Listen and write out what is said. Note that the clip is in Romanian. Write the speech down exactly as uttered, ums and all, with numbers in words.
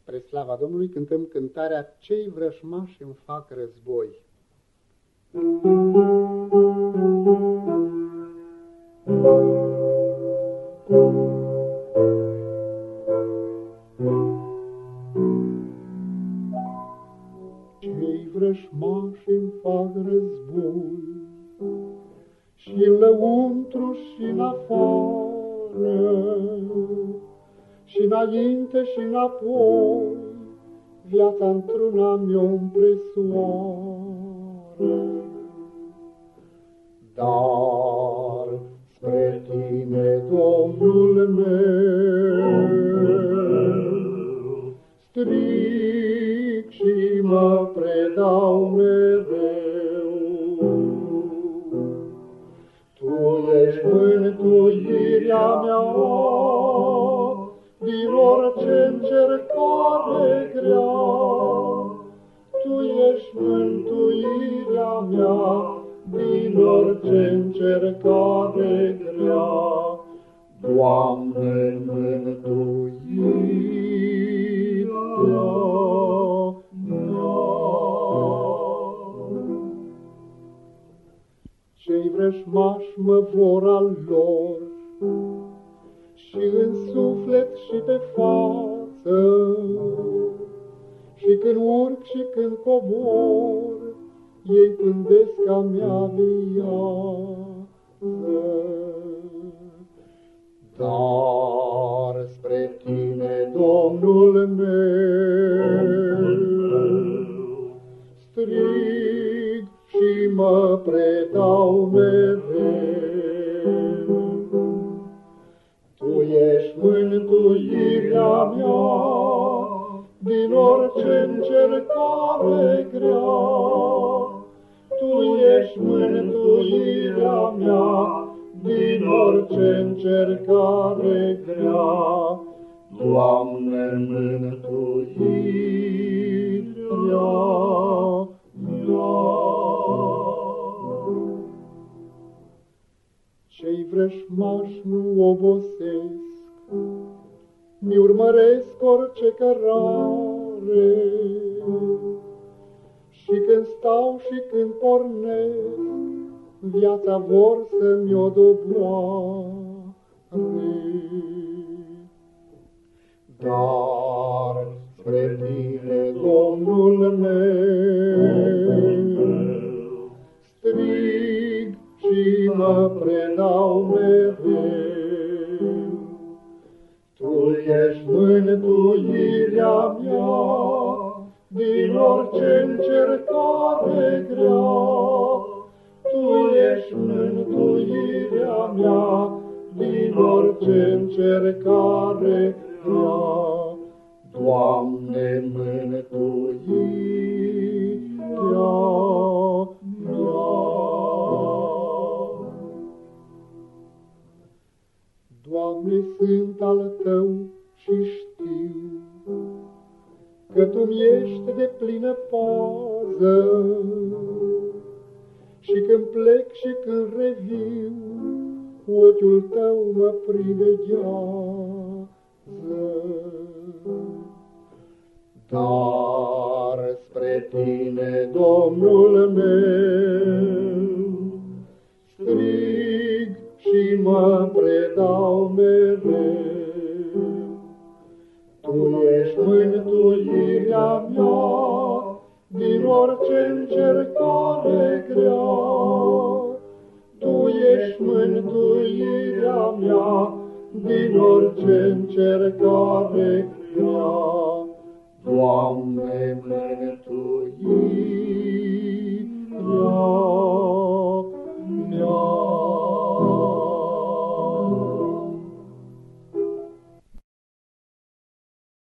Spre slava Domnului cântăm cântarea Cei vrășmași îmi fac război. Cei vrășmași îmi fac război, și lăuntru și în afară, și înainte și înapoi, viața într-una mi-o împresoară. Dar spre tine, Domnul meu, strig și mă predau mereu. Tu ești mântuirea mea din orice încercare grea. Tu ești mântuirea mea din orice încercare grea. Doamne, mântuirea mea. Cei vrășmași mă vor al lor, și în suflet și pe față, și când urc și când cobor, ei pândesc a mea viață. Dar spre tine, Domnul meu, strig și mă predau mereu. Tu ești mântuirea mea din orice încercare grea. Tu ești mântuirea mea din orice încercare grea. Doamne, mântuirea mea. Cei vrășmași nu obosesc, mi urmăresc orice cărare, și când stau și când pornesc, viața vor să-mi o doboare. Dar spre tine, Domnul meu, strig și mă predau mereu. Tu ești mântuirea mea din orice încercare grea. Tu ești mântuirea mea din orice încercare grea. Doamne, mântuirea mea. Doamne, sunt al Tău și știu că Tu-mi ești de plină pază, și când plec și când reviu, ochiul Tău mă priveghează. Dar spre tine, Domnul meu, strig și mă predau mereu. Tu ești mântuirea mea din orice încercare grea. Tu ești mântuirea mea din orice încercare grea. Doamne, mântuirea